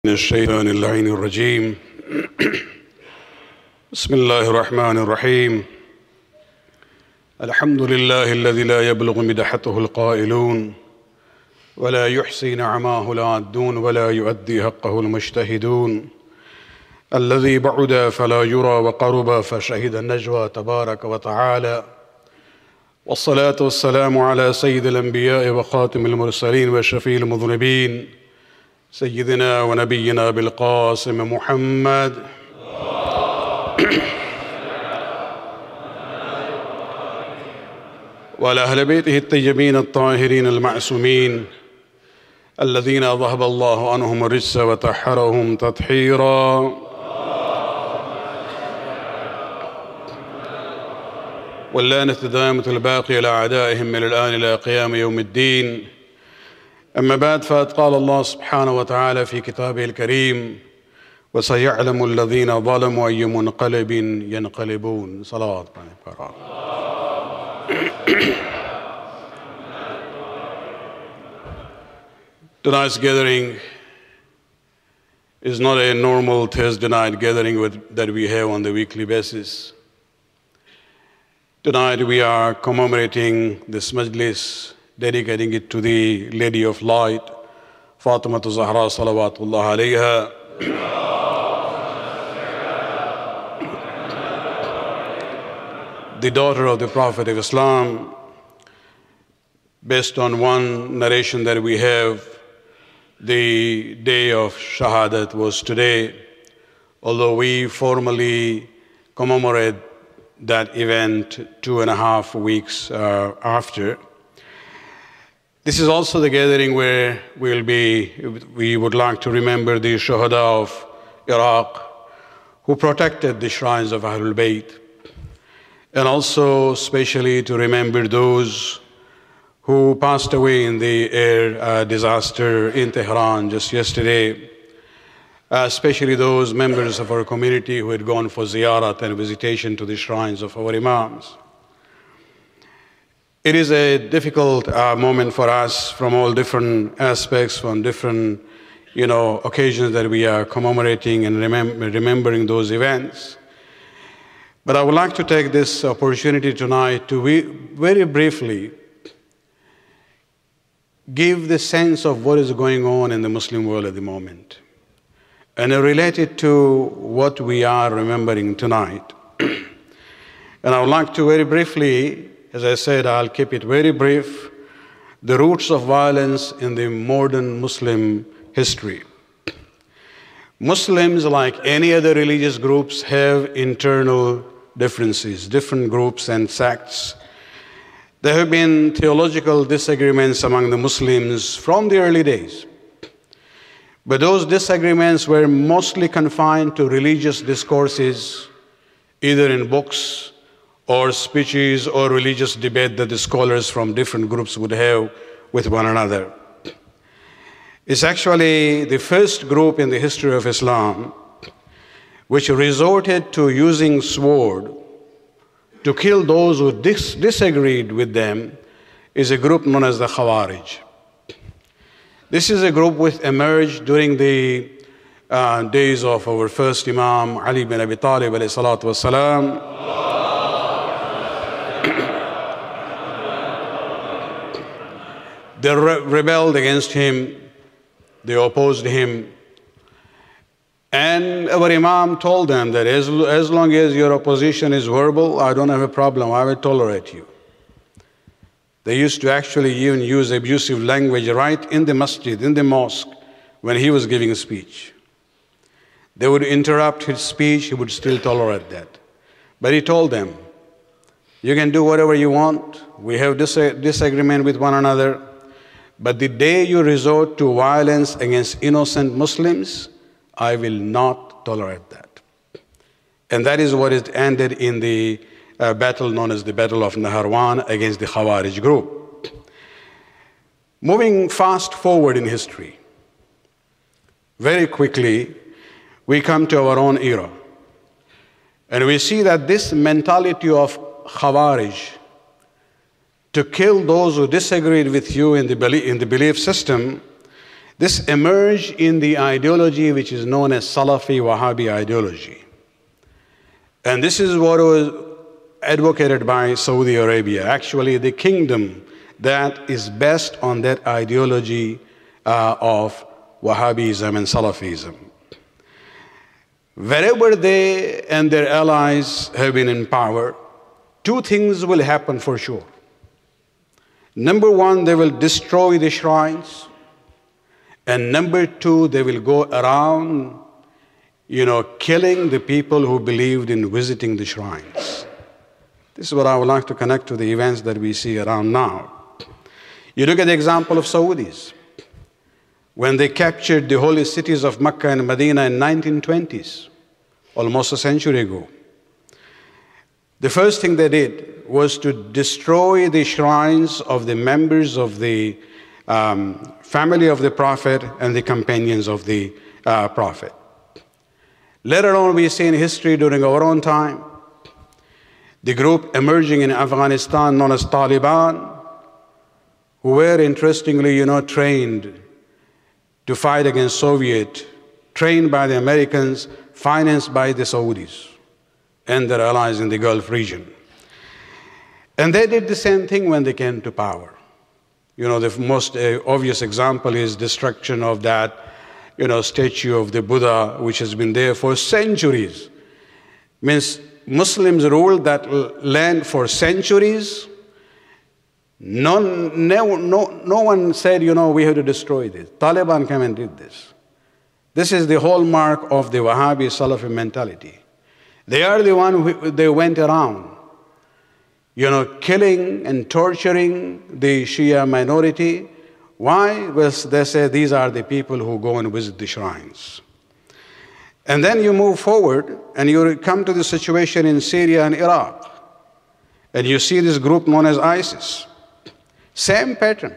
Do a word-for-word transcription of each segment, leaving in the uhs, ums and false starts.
من الشيطان اللعين الرجيم بسم الله الرحمن الرحيم الحمد لله الذي لا يبلغ مدحته القائلون ولا يحصي نعماه العادون ولا يؤدي حقه المجتهدون الذي بعد فلا يرى وقرب فشهد النجوى تبارك وتعالى والصلاة والسلام على سيد الأنبياء وخاتم المرسلين وشفيع المذنبين سيدنا ونبينا بالقاسم محمد وعلى أهل بيته الطيبين الطاهرين المعصومين الذين ذهب الله عنهم الرجس وطهرهم تطهيرا واللعنة الدائمة الباقية على أعدائهم من الآن إلى قيام يوم الدين. أما بعد، فقد قال الله سبحانه وتعالى في كتابه الكريم: وسيعلم الذين ظلموا أي منقلب ينقلبون. صلوات الله. Tonight's gathering is not a normal Thursday night gathering with, that we have on the weekly basis. Tonight we are commemorating this majlis, dedicating it to the Lady of Light, Fatima Zahra salawatullah alayha. The daughter of the Prophet of Islam. Based on one narration that we have, the day of Shahadat was today, although we formally commemorate that event two and a half weeks uh, after. This is also the gathering where we'll be, we would like to remember the Shuhada of Iraq who protected the shrines of Ahlul Bayt, and also especially to remember those who passed away in the air uh, disaster in Tehran just yesterday, uh, especially those members of our community who had gone for ziyarat and visitation to the shrines of our Imams. It is a difficult uh, moment for us from all different aspects, from different you know, occasions that we are commemorating and remem remembering those events. But I would like to take this opportunity tonight to we, very briefly give the sense of what is going on in the Muslim world at the moment and relate it to what we are remembering tonight. And I would like to very briefly, as I said, I'll keep it very brief, the roots of violence in the modern Muslim history. Muslims, like any other religious groups, have internal differences, different groups and sects. There have been theological disagreements among the Muslims from the early days. But those disagreements were mostly confined to religious discourses, either in books or speeches or religious debate that the scholars from different groups would have with one another. It's actually the first group in the history of Islam which resorted to using sword to kill those who dis disagreed with them is a group known as the Khawarij. This is a group which emerged during the uh, days of our first Imam, Ali bin Abi Talib alayhi salatu wasalam. They re rebelled against him, they opposed him. And our Imam told them that as, as long as your opposition is verbal, I don't have a problem, I will tolerate you. They used to actually even use abusive language right in the masjid, in the mosque, when he was giving a speech. They would interrupt his speech, he would still tolerate that. But he told them, you can do whatever you want, we have dis disagreement with one another, but the day you resort to violence against innocent Muslims, I will not tolerate that. And that is what it ended in the uh, battle known as the Battle of Naharwan against the Khawarij group. Moving fast forward in history, very quickly, we come to our own era. And we see that this mentality of Khawarij, to kill those who disagreed with you in the belief, in the belief system, This emerged in the ideology which is known as Salafi Wahhabi ideology. And this is what was advocated by Saudi Arabia, actually the kingdom that is based on that ideology uh, of Wahhabism and Salafism. Wherever they and their allies have been in power, two things will happen for sure. Number one, they will destroy the shrines. And number two, they will go around, you know, killing the people who believed in visiting the shrines. This is what I would like to connect to the events that we see around now. You look at the example of Saudis. When they captured the holy cities of Mecca and Medina in nineteen twenties, almost a century ago, the first thing they did was to destroy the shrines of the members of the um, family of the Prophet and the companions of the uh, Prophet. Later on, we see in history during our own time, the group emerging in Afghanistan known as Taliban, who were interestingly, you know, trained to fight against Soviet, trained by the Americans, financed by the Saudis and their allies in the Gulf region. And they did the same thing when they came to power. You know, the most uh, obvious example is destruction of that, you know, statue of the Buddha, which has been there for centuries. Means Muslims ruled that land for centuries. None, no, no, no one said, you know, we have to destroy this. Taliban came and did this. This is the hallmark of the Wahhabi Salafi mentality. They are the one who they went around, you know, killing and torturing the Shia minority. Why? Well, they say these are the people who go and visit the shrines. And then you move forward and you come to the situation in Syria and Iraq. And you see this group known as ISIS. Same pattern.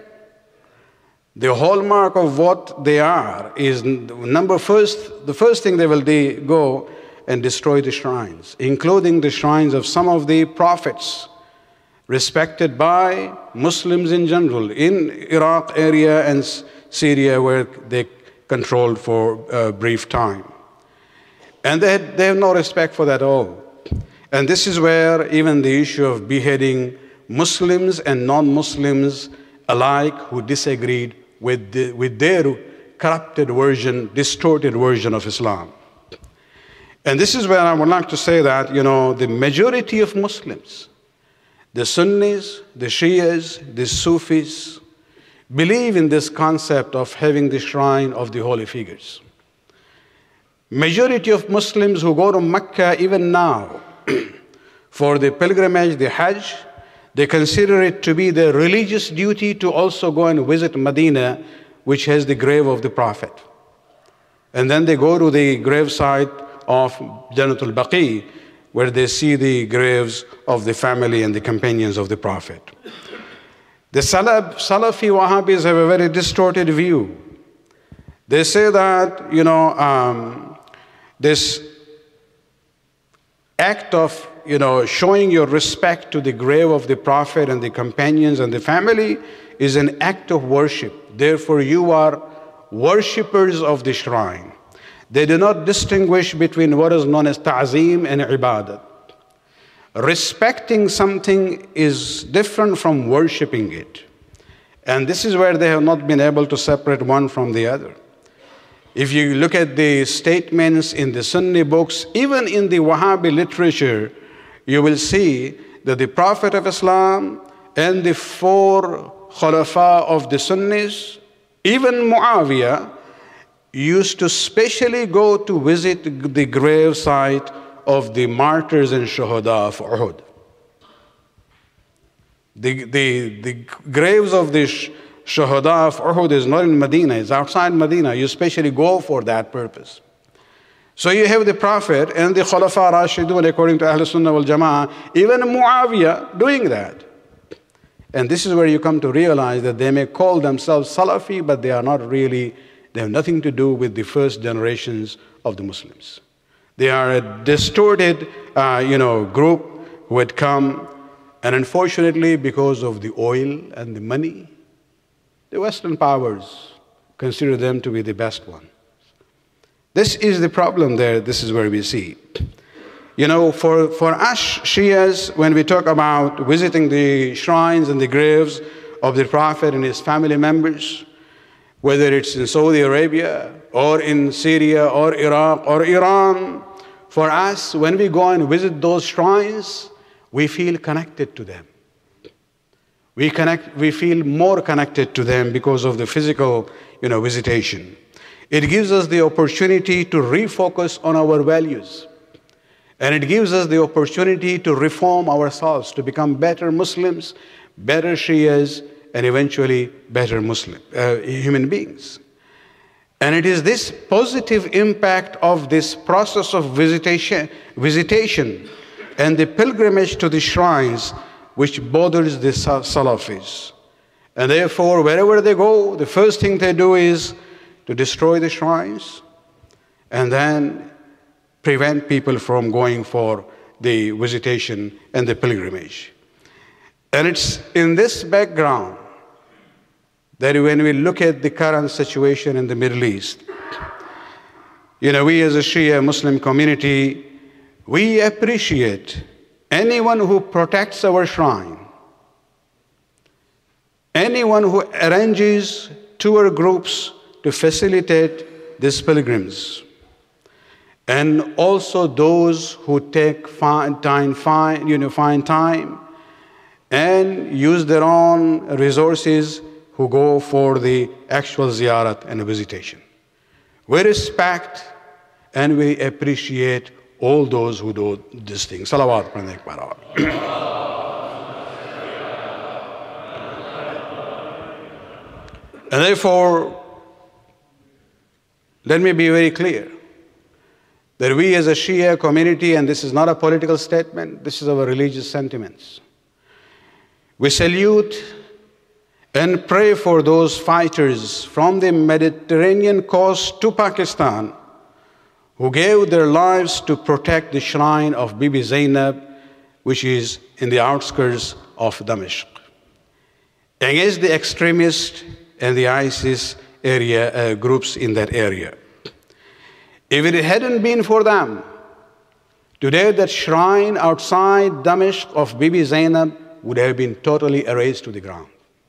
The hallmark of what they are is number first, the first thing they will do, go and destroy the shrines, including the shrines of some of the prophets respected by Muslims in general in Iraq area and Syria, where they controlled for a brief time. And they, had, they have no respect for that at all. And this is where even the issue of beheading Muslims and non-Muslims alike who disagreed with, the, with their corrupted version, distorted version of Islam. And this is where I would like to say that, you know, the majority of Muslims, the Sunnis, the Shias, the Sufis, believe in this concept of having the shrine of the holy figures. Majority of Muslims who go to Mecca even now for the pilgrimage, the Hajj, they consider it to be their religious duty to also go and visit Medina, which has the grave of the Prophet. And then they go to the gravesite of Jannatul Baqi, where they see the graves of the family and the companions of the Prophet. The Salaf, Salafi Wahhabis have a very distorted view. They say that, you know, um, this act of, you know, showing your respect to the grave of the Prophet and the companions and the family is an act of worship. Therefore, you are worshippers of the shrine. They do not distinguish between what is known as ta'zeem and ibadat. Respecting something is different from worshipping it. And this is where they have not been able to separate one from the other. If you look at the statements in the Sunni books, even in the Wahhabi literature, you will see that the Prophet of Islam and the four Khulafa of the Sunnis, even Muawiyah, used to specially go to visit the grave site of the martyrs and shuhada of Uhud. The, the, the graves of the shuhada of Uhud is not in Medina, it's outside Medina. You specially go for that purpose. So you have the Prophet and the Khulafa Rashidun, according to Ahl Sunnah wal Jama'ah, even Muawiyah doing that. And this is where you come to realize that they may call themselves Salafi, but they are not really, they have nothing to do with the first generations of the Muslims. They are a distorted, uh, you know, group who had come, and unfortunately, because of the oil and the money, the Western powers consider them to be the best one. This is the problem there. This is where we see. You know, for, for us Shias, when we talk about visiting the shrines and the graves of the Prophet and his family members, whether it's in Saudi Arabia or in Syria or Iraq or Iran, for us, when we go and visit those shrines, we feel connected to them. We, connect, we feel more connected to them because of the physical, you know, visitation. It gives us the opportunity to refocus on our values. And it gives us the opportunity to reform ourselves, to become better Muslims, better Shias, and eventually better Muslim, uh, human beings. And it is this positive impact of this process of visitation, visitation and the pilgrimage to the shrines which bothers the Salafis. And therefore, wherever they go, the first thing they do is to destroy the shrines and then prevent people from going for the visitation and the pilgrimage. And it's in this background that when we look at the current situation in the Middle East, you know, we as a Shia Muslim community, we appreciate anyone who protects our shrine, anyone who arranges tour groups to facilitate these pilgrims, and also those who take fine time, fine, you know, find time and use their own resources who go for the actual ziyarat and visitation. We respect and we appreciate all those who do these things. Salawat. And therefore, let me be very clear that we as a Shia community, and this is not a political statement, this is our religious sentiments. We salute and pray for those fighters from the Mediterranean coast to Pakistan who gave their lives to protect the shrine of Bibi Zainab, which is in the outskirts of Damascus, against the extremists and the ISIS area uh, groups in that area. If it hadn't been for them, today that shrine outside Damascus of Bibi Zainab would have been totally erased to the ground.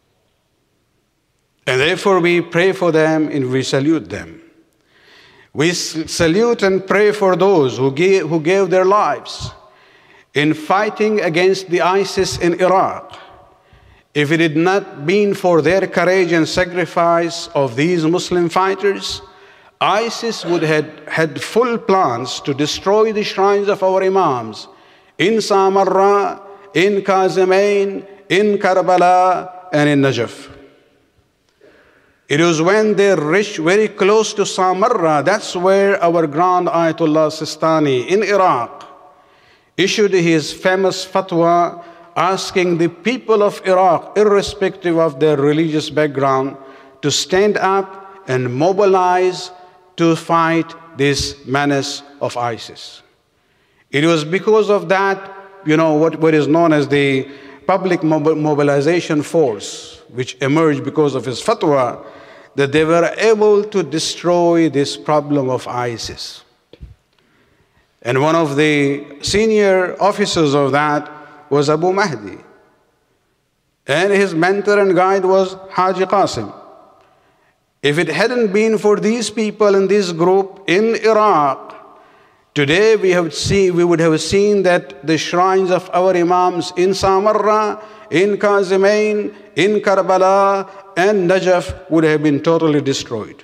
And therefore we pray for them and we salute them. We salute and pray for those who gave, who gave their lives in fighting against the ISIS in Iraq. If it had not been for their courage and sacrifice of these Muslim fighters, ISIS would have had full plans to destroy the shrines of our Imams in Samarra, in Kazimain, in Karbala, and in Najaf. It was when they reached very close to Samarra, that's where our Grand Ayatollah Sistani in Iraq issued his famous fatwa asking the people of Iraq, irrespective of their religious background, to stand up and mobilize to fight this menace of ISIS. It was because of that, you know, what, what is known as the Public Mobilization Force, which emerged because of his fatwa, that they were able to destroy this problem of ISIS. And one of the senior officers of that was Abu Mahdi. And his mentor and guide was Haji Qasim. If it hadn't been for these people in this group in Iraq, today we, have seen, we would have seen that the shrines of our Imams in Samarra, in Kazimain, in Karbala, and Najaf would have been totally destroyed.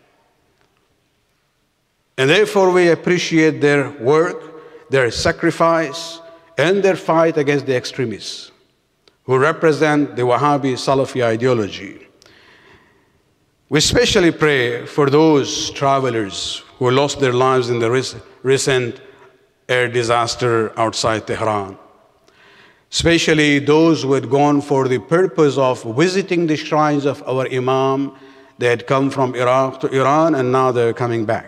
And therefore we appreciate their work, their sacrifice, and their fight against the extremists who represent the Wahhabi Salafi ideology. We especially pray for those travelers who lost their lives in the recent air disaster outside Tehran, especially those who had gone for the purpose of visiting the shrines of our Imam. They had come from Iraq to Iran and now they're coming back.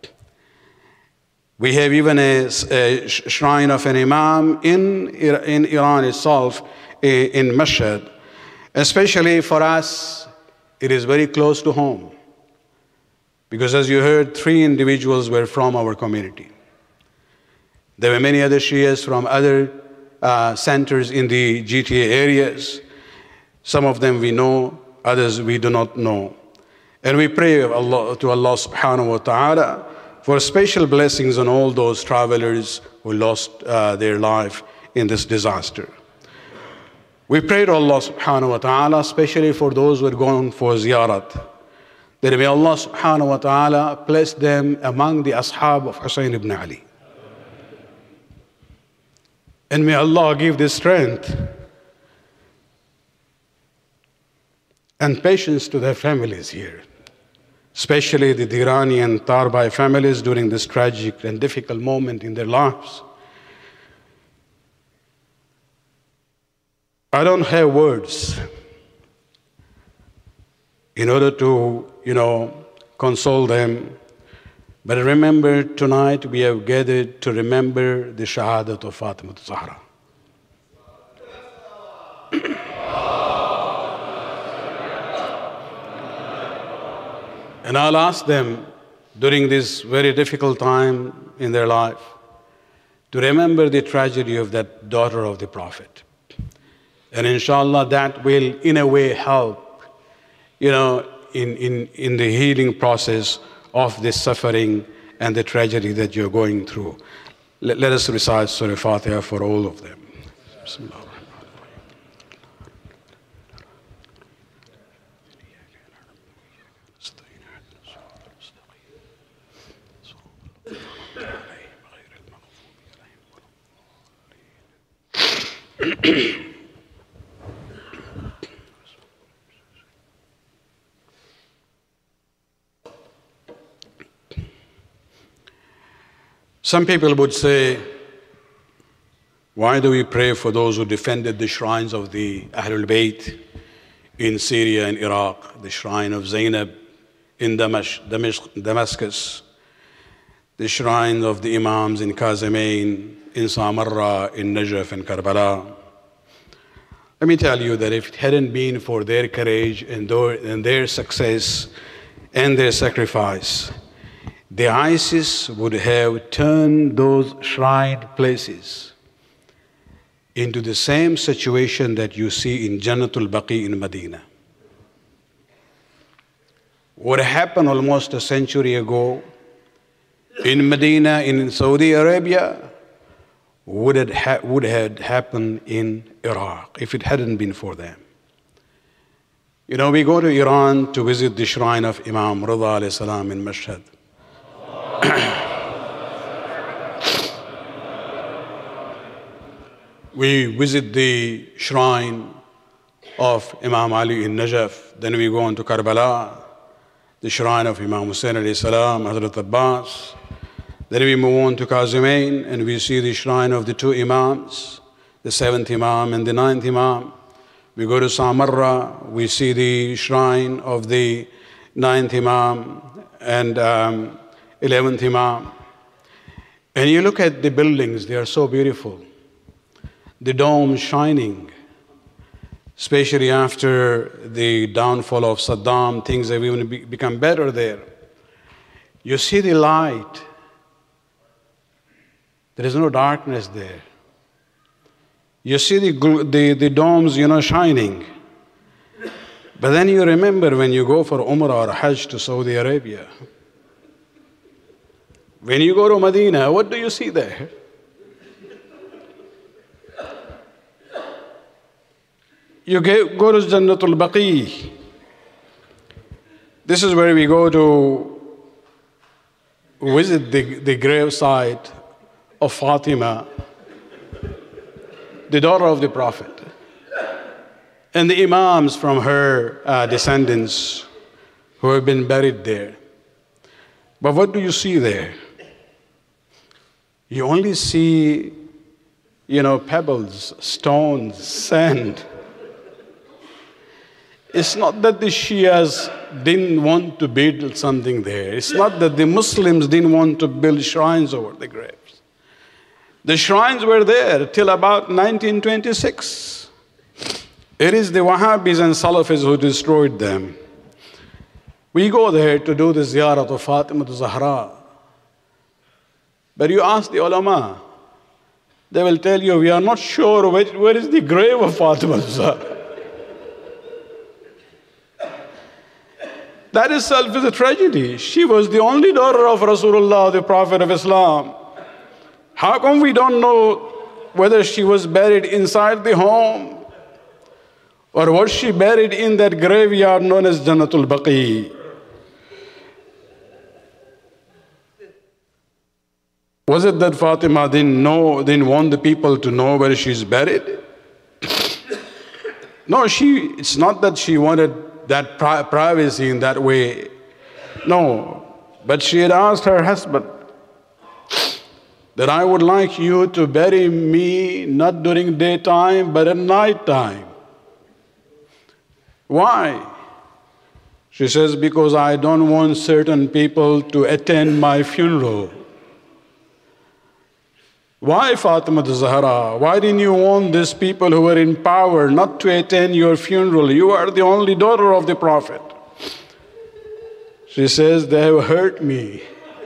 We have even a, a shrine of an Imam in, in Iran itself, in Mashhad. Especially for us, it is very close to home. Because as you heard, three individuals were from our community. There were many other Shias from other uh, centers in the G T A areas. Some of them we know, others we do not know. And we pray Allah, to Allah subhanahu wa ta'ala for special blessings on all those travelers who lost uh, their life in this disaster. We pray to Allah subhanahu wa ta'ala, especially for those who are going for ziyarat, that may Allah subhanahu wa ta'ala place them among the ashab of Hussein ibn Ali. And may Allah give the strength and patience to their families here, especially the Dirani and Tarbai families during this tragic and difficult moment in their lives. I don't have words in order to, you know, console them. But remember, tonight we have gathered to remember the Shahadat of Fatima Zahra. And I'll ask them during this very difficult time in their life to remember the tragedy of that daughter of the Prophet. And inshallah, that will in a way help, you know, in, in, in the healing process of this suffering and the tragedy that you're going through. Let, let us recite Surah Fatiha for all of them. Bismillah. Some people would say, why do we pray for those who defended the shrines of the Ahlul Bayt in Syria and Iraq, the shrine of Zainab in Damascus, the shrine of the Imams in Kazimain, in Samarra, in Najaf and Karbala? Let me tell you that if it hadn't been for their courage and their success and their sacrifice, the ISIS would have turned those shrine places into the same situation that you see in Jannatul Baqi in Medina. What happened almost a century ago in Medina, in Saudi Arabia, would have, ha would have happened in Iraq if it hadn't been for them. You know, we go to Iran to visit the shrine of Imam Rida alayhi salam in Mashhad. We visit the shrine of Imam Ali in Najaf. Then we go on to Karbala, the shrine of Imam Hussein alayhi salam, Hazrat Abbas. Then we move on to Kazimain and we see the shrine of the two Imams, the seventh Imam and the ninth Imam. We go to Samarra, we see the shrine of the ninth Imam and um, eleventh Imam. And you look at the buildings, they are so beautiful. The dome shining, especially after the downfall of Saddam, things have even be become better there. You see the light. There is no darkness there. You see the, the, the domes, you know, shining. But then you remember when you go for Umrah or Hajj to Saudi Arabia, when you go to Medina, what do you see there? You go to Jannatul Baqi. This is where we go to visit the, the gravesite of Fatima, the daughter of the Prophet, and the Imams from her uh, descendants who have been buried there. But what do you see there? You only see, you know, pebbles, stones, sand. It's not that the Shias didn't want to build something there. It's not that the Muslims didn't want to build shrines over the graves. The shrines were there till about nineteen twenty-six. It is the Wahhabis and Salafis who destroyed them. We go there to do the ziyarat of Fatima Zahra. But you ask the ulama, they will tell you, we are not sure which, where is the grave of Fatima Zahra. That itself is a tragedy. She was the only daughter of Rasulullah, the Prophet of Islam. How come we don't know whether she was buried inside the home or was she buried in that graveyard known as Jannatul Baqi? Was it that Fatima didn't know, didn't want the people to know where she's buried? No, she, it's not that she wanted that pri- privacy in that way. No, but she had asked her husband that I would like you to bury me not during daytime, but at night time. Why? She says, because I don't want certain people to attend my funeral. Why, Fatima Zahra? Why didn't you want these people who were in power not to attend your funeral? You are the only daughter of the Prophet. She says, they have hurt me.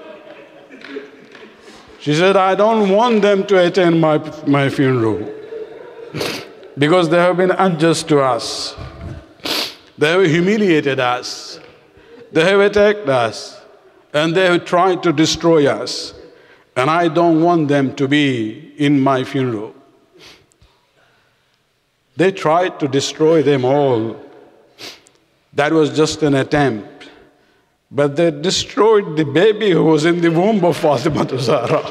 She said, I don't want them to attend my, my funeral because they have been unjust to us. They have humiliated us. They have attacked us. And they have tried to destroy us. And I don't want them to be in my funeral. They tried to destroy them all. That was just an attempt. But they destroyed the baby who was in the womb of Fatima Zahra.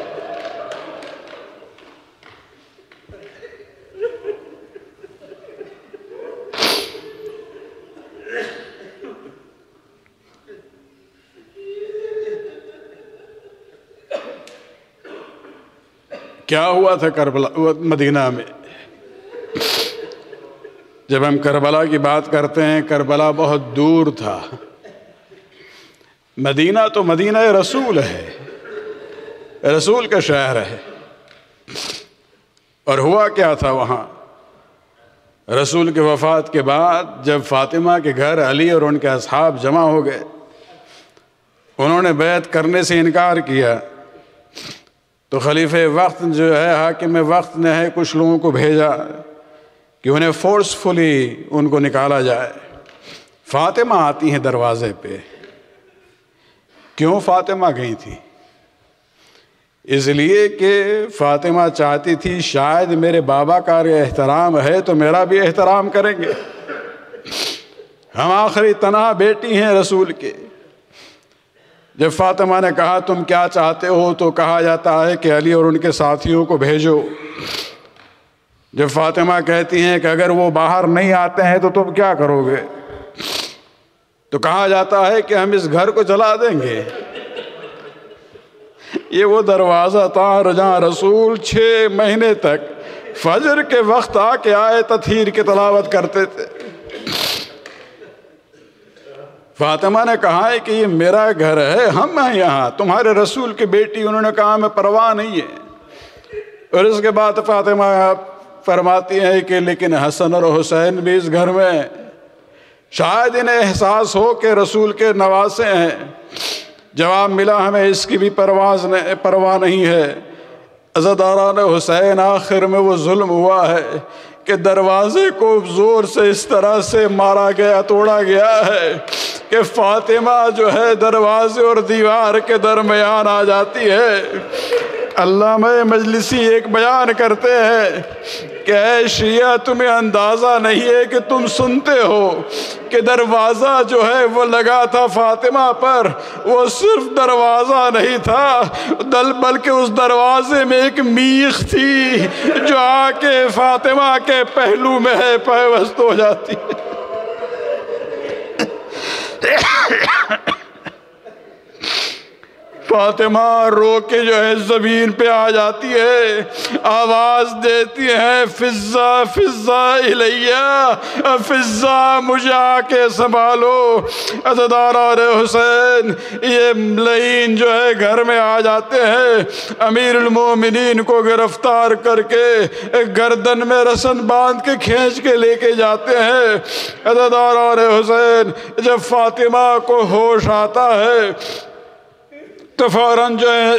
کیا ہوا تھا کربلا مدینہ میں؟ جب ہم کربلا کی بات کرتے ہیں، کربلا بہت دور تھا. مدینہ تو مدینہ رسول ہے، رسول کا شہر ہے. اور ہوا کیا تھا وہاں؟ رسول کے وفات کے بعد جب فاطمہ کے گھر علی اور ان کے اصحاب جمع ہو گئے، انہوں نے بیعت کرنے سے انکار کیا. تو خلیفہ وقت جو ہے، حاکم وقت نے ہے کچھ لوگوں کو بھیجا کہ انہیں فورسفلی ان کو نکالا جائے. فاطمہ آتی ہیں دروازے پہ. کیوں فاطمہ گئی تھی؟ اس لیے کہ فاطمہ چاہتی تھی شاید میرے بابا کا احترام ہے تو میرا بھی احترام کریں گے. ہم آخری تنہا بیٹی ہیں رسول کے. جب فاطمہ نے کہا تم کیا چاہتے ہو تو کہا جاتا ہے کہ علی اور ان کے ساتھیوں کو بھیجو. جب فاطمہ کہتی ہیں کہ اگر وہ باہر نہیں آتے ہیں تو تم کیا کرو گے، تو کہا جاتا ہے کہ ہم اس گھر کو جلا دیں گے. یہ وہ دروازہ تھا جہاں رسول چھ مہینے تک فجر کے وقت آ کے آئے تطہیر کی تلاوت کرتے تھے. فاطمہ نے کہا ہے کہ یہ میرا گھر ہے، ہم ہیں یہاں، تمہارے رسول کی بیٹی. انہوں نے کہا ہمیں پرواہ نہیں ہے. اور اس کے بعد فاطمہ فرماتی ہیں کہ لیکن حسن اور حسین بھی اس گھر میں، شاید انہیں احساس ہو کہ رسول کے نواسے ہیں. جواب ملا ہمیں اس کی بھی پرواز پرواہ نہیں ہے. عزاداران حسین آخر میں وہ ظلم ہوا ہے کہ دروازے کو زور سے اس طرح سے مارا گیا، توڑا گیا ہے کہ فاطمہ جو ہے دروازے اور دیوار کے درمیان آ جاتی ہے. علامہ مجلسی ایک بیان کرتے ہیں کہ اے شیعہ تمہیں اندازہ نہیں ہے کہ تم سنتے ہو کہ دروازہ جو ہے وہ لگا تھا فاطمہ پر. وہ صرف دروازہ نہیں تھا دل بلکہ اس دروازے میں ایک میخ تھی جو آ کے فاطمہ کے پہلو میں ہے پیوست ہو جاتی ہے. فاطمہ رو کے جو ہے زمین پہ آ جاتی ہے، آواز دیتی ہے فضا فضا الیہ، فضا مجھے آ کے سنبھالو۔ عزاداران حسین یہ لعین جو ہے گھر میں آ جاتے ہیں، امیر المومنین کو گرفتار کر کے گردن میں رسن باندھ کے کھینچ کے لے کے جاتے ہیں۔ عزاداران حسین جب فاطمہ کو ہوش آتا ہے تو فوراً جو ہے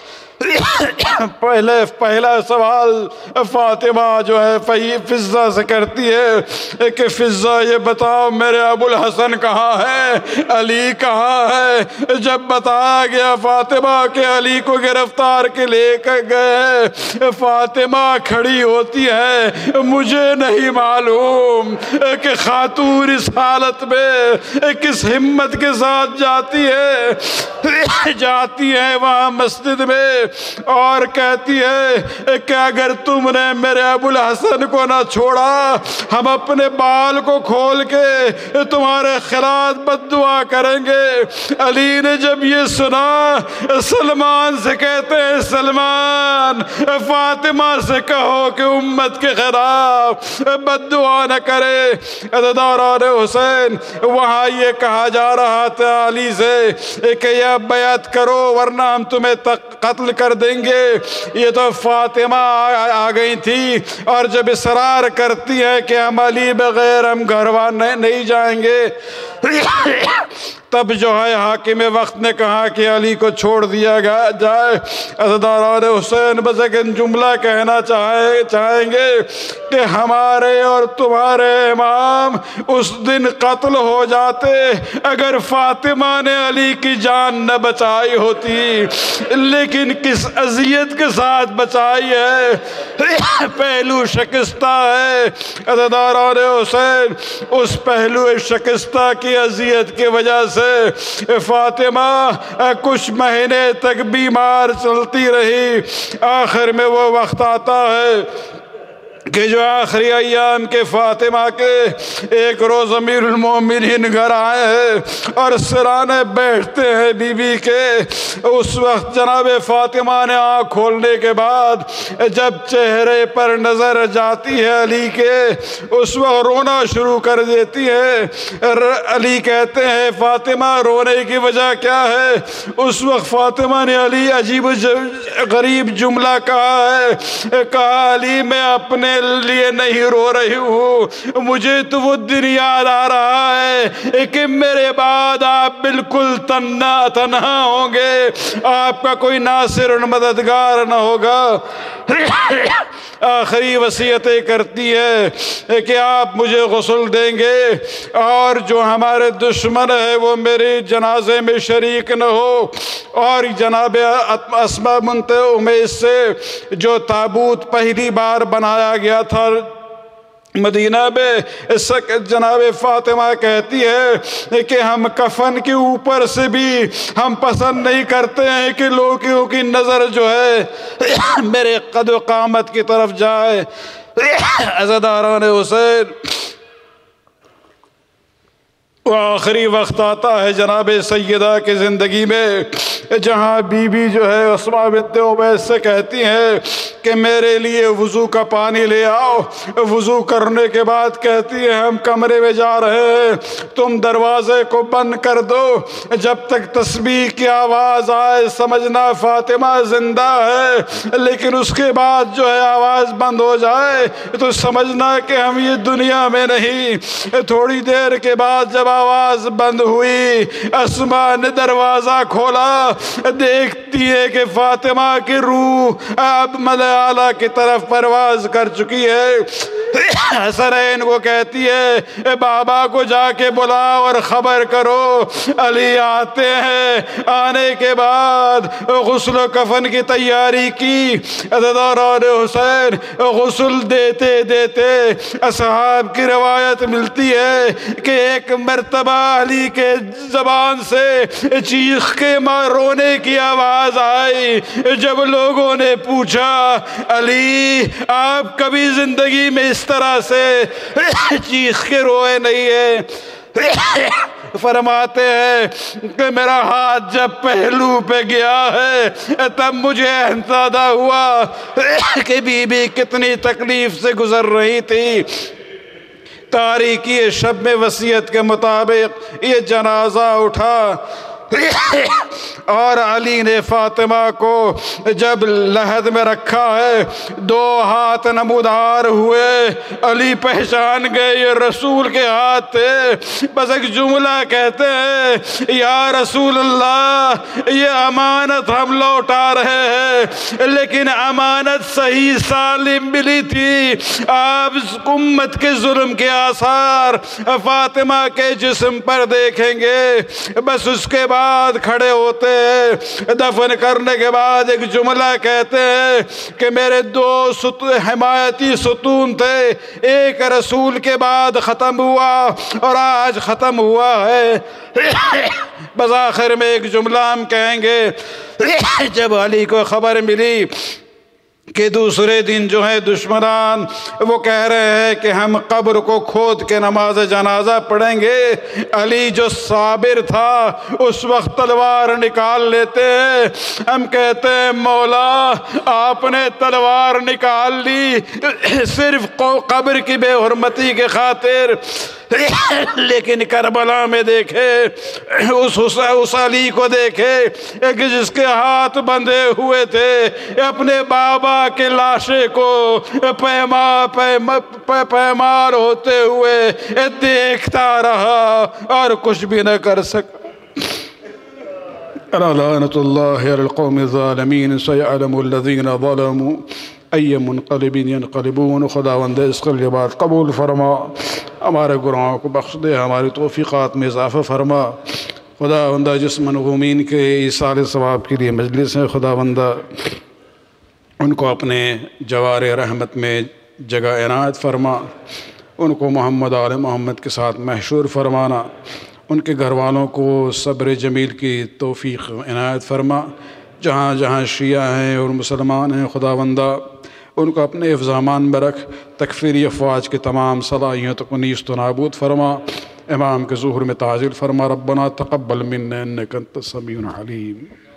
پہلے پہلا سوال فاطمہ جو ہے فضا سے کرتی ہے کہ فضا یہ بتاؤ میرے ابو الحسن کہاں ہے، علی کہاں ہے؟ جب بتایا گیا فاطمہ کہ علی کو گرفتار کے لے کر گئے، فاطمہ کھڑی ہوتی ہے، مجھے نہیں معلوم کہ خاتون اس حالت میں کس ہمت کے ساتھ جاتی ہے جاتی ہے وہاں مسجد میں اور کہتی ہے کہ اگر تم نے میرے ابو الحسن کو نہ چھوڑا، ہم اپنے بال کو کھول کے تمہارے خلاف بد دعا کریں گے۔ علی نے جب یہ سنا، سلمان سے کہتے ہیں سلمان فاطمہ سے کہو کہ امت کے خلاف بد دعا نہ کرے۔ عزاداران حسین وہاں یہ کہا جا رہا تھا علی سے کہ یہ بیعت کرو ورنہ ہم تمہیں قتل کر دیں گے۔ یہ تو فاطمہ آ گئی تھی اور جب اصرار کرتی ہے کہ ہم علی بغیر ہم گھروان نہیں جائیں گے، تب جو ہے حاکم وقت نے کہا کہ علی کو چھوڑ دیا جائے۔ عزاداران حسین بس ایک جملہ کہنا چاہیں گے کہ ہمارے اور تمہارے امام اس دن قتل ہو جاتے اگر فاطمہ نے علی کی جان نہ بچائی ہوتی، لیکن کس اذیت کے ساتھ بچائی ہے، پہلو شکستہ ہے۔ عزاداران حسین اس پہلو شکستہ کی اذیت کی وجہ سے فاطمہ کچھ مہینے تک بیمار چلتی رہی۔ آخر میں وہ وقت آتا ہے کہ جو آخری ایام کے فاطمہ کے ایک روز امیر المومنین گھر آئے ہیں اور سرانے بیٹھتے ہیں بی بی کے۔ اس وقت جناب فاطمہ نے آنکھ کھولنے کے بعد جب چہرے پر نظر جاتی ہے علی کے، اس وقت رونا شروع کر دیتی ہے۔ علی کہتے ہیں فاطمہ رونے کی وجہ کیا ہے؟ اس وقت فاطمہ نے علی عجیب غریب جملہ کہا ہے، کہا علی میں اپنے لیے نہیں رو رہی ہوں، مجھے تو وہ دن یاد آ رہا ہے کہ میرے بعد آپ بالکل تنہا تنہا ہوں گے، آپ کا کوئی ناصر اور مددگار نہ ہوگا۔ آخری وصیتیں کرتی ہے کہ آپ مجھے غسل دیں گے اور جو ہمارے دشمن ہے وہ میرے جنازے میں شریک نہ ہو، اور جناب اسماء بنت امیس سے جو تابوت پہلی بار بنایا گیا تھا مدینہ میں، جناب فاطمہ کہتی ہے کہ ہم کفن کے اوپر سے بھی ہم پسند نہیں کرتے ہیں کہ لوگوں کی نظر جو ہے میرے قد و قامت کی طرف جائے۔ عزاداران حسین وہ آخری وقت آتا ہے جناب سیدہ کی زندگی میں جہاں بی بی جو ہے اسماء بنت امیس سے کہتی ہیں کہ میرے لیے وضو کا پانی لے آؤ۔ وضو کرنے کے بعد کہتی ہے ہم کمرے میں جا رہے ہیں، تم دروازے کو بند کر دو، جب تک تسبیح کی آواز آئے سمجھنا فاطمہ زندہ ہے، لیکن اس کے بعد جو ہے آواز بند ہو جائے تو سمجھنا کہ ہم یہ دنیا میں نہیں۔ تھوڑی دیر کے بعد جب آواز بند ہوئی، اسماء نے دروازہ کھولا، دیکھتی ہے کہ فاطمہ کی روح اب ملائے اعلیٰ کی طرف پرواز کر چکی ہے۔ حسنین کو کہتی ہے بابا کو جا کے بلا اور خبر کرو علی آتے ہیں۔ آنے کے بعد غسل و کفن کی تیاری کی۔ عزاداران حسین غسل دیتے دیتے اصحاب کی روایت ملتی ہے کہ ایک مرتبہ علی کے زبان سے چیخ کے ماں رونے کی آواز آئی۔ جب لوگوں نے پوچھا علی آپ کبھی زندگی میں اس طرح سے چیخ کے روئے نہیں ہیں؟ فرماتے ہیں کہ میرا ہاتھ جب پہلو پہ گیا ہے تب مجھے اندازہ ہوا کہ بی بی کتنی تکلیف سے گزر رہی تھی۔ تاریکی شب میں وصیت کے مطابق یہ جنازہ اٹھا اور علی نے فاطمہ کو جب لحد میں رکھا ہے دو ہاتھ نمودار ہوئے، علی پہچان گئے یہ رسول کے ہاتھ تھے، بس ایک جملہ کہتے ہیں یا رسول اللہ یہ امانت ہم لوٹا رہے ہیں، لیکن امانت صحیح سالم ملی تھی، آپ امت کے ظلم کے آثار فاطمہ کے جسم پر دیکھیں گے۔ بس اس کے بعد کھڑے ہوتے ہیں، دفن کرنے کے بعد ایک جملہ کہتے ہیں کہ میرے دو حمایتی ستون تھے، ایک رسول کے بعد ختم ہوا اور آج ختم ہوا ہے۔ بس آخر میں ایک جملہ ہم کہیں گے، جب علی کو خبر ملی کہ دوسرے دن جو ہے دشمنان وہ کہہ رہے ہیں کہ ہم قبر کو کھود کے نماز جنازہ پڑھیں گے، علی جو صابر تھا اس وقت تلوار نکال لیتے ہیں۔ ہم کہتے ہیں مولا آپ نے تلوار نکال لی صرف قبر کی بے حرمتی کے خاطر، لیکن کربلا میں دیکھے اس اس علی کو دیکھے کہ جس کے ہاتھ بندھے ہوئے تھے، اپنے بابا کے لاشے کو پیما پیمار ہوتے ہوئے دیکھتا رہا اور کچھ بھی نہ کر سکا۔ لعنت اللہ علی القوم الظالمین سیعلم الذین ظلموا ای منقلب ینقلبون۔ خداوند اس کے بعد قبول فرما، ہمارے گناہوں کو بخش دے، ہماری توفیقات میں اضافہ فرما۔ خداوندہ جس منغومین کے ایصال ثواب کے لیے مجلس ہیں، خداوندہ ان کو اپنے جوار رحمت میں جگہ عنایت فرما، ان کو محمد آل محمد کے ساتھ محشور فرمانا، ان کے گھر والوں کو صبر جمیل کی توفیق عنایت فرما۔ جہاں جہاں شیعہ ہیں اور مسلمان ہیں خداوندہ ان کو اپنے حفظ امان میں رکھ، تکفیری افواج کے تمام صلاحیتوں کو نیست و نابود فرما، امام کے ظہور میں تعجیل فرما۔ ربنا تقبل منا انک انت السمیع العلیم۔